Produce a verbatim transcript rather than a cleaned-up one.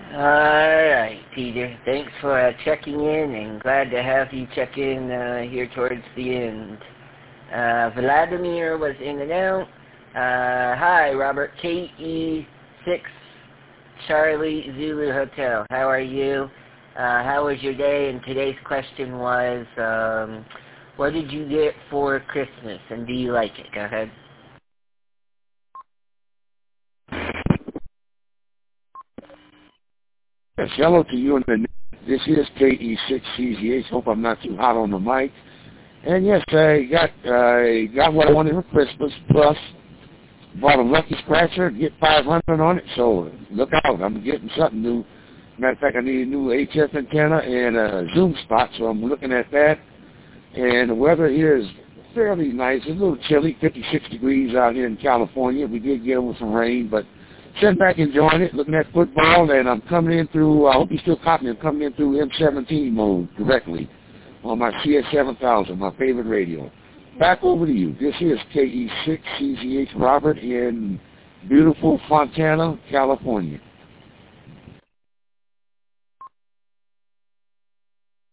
All right, Peter. Thanks for uh, checking in, and glad to have you check in uh, here towards the end. Uh, Vladimir was in and out. Uh, hi, Robert. K E six Charlie Zulu Hotel. How are you? Uh, how was your day? And today's question was, um, what did you get for Christmas, and do you like it? Go ahead. Yes, hello to you and the this is K E six C Z H. Hope I'm not too hot on the mic. And yes, I got uh, got what I wanted for Christmas. Plus, bought a Lucky Scratcher, get five hundred on it. So look out, I'm getting something new. Matter of fact, I need a new H F antenna and a zoom spot, so I'm looking at that. And the weather here is fairly nice. It's a little chilly, fifty-six degrees out here in California. We did get over some rain, but sitting back enjoying it, looking at football, and I'm coming in through, I hope you still copy me, I'm coming in through M seventeen mode directly on my C S seven thousand, my favorite radio. Back over to you. This is K E six C Z H Robert in beautiful Fontana, California.